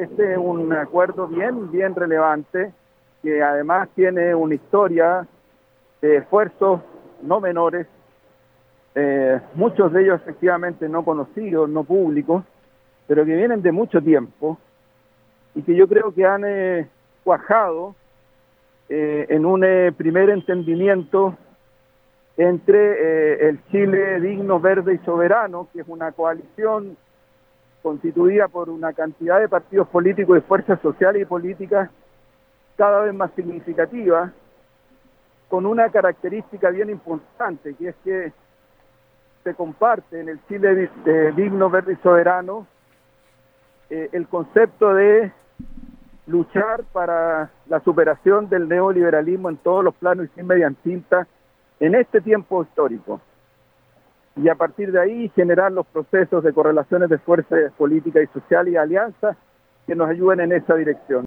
este es un acuerdo bien relevante, que además tiene una historia de esfuerzos no menores, muchos de ellos efectivamente no conocidos, no públicos, pero que vienen de mucho tiempo y que yo creo que han cuajado en un primer entendimiento entre el Chile digno, verde y soberano, que es una coalición constituida por una cantidad de partidos políticos y fuerzas sociales y políticas cada vez más significativa, con una característica bien importante, que es que se comparte en el Chile digno, verde y soberano el concepto de luchar para la superación del neoliberalismo en todos los planos y sin medias tintas en este tiempo histórico. Y a partir de ahí generar los procesos de correlaciones de fuerzas políticas y sociales y alianzas que nos ayuden en esa dirección.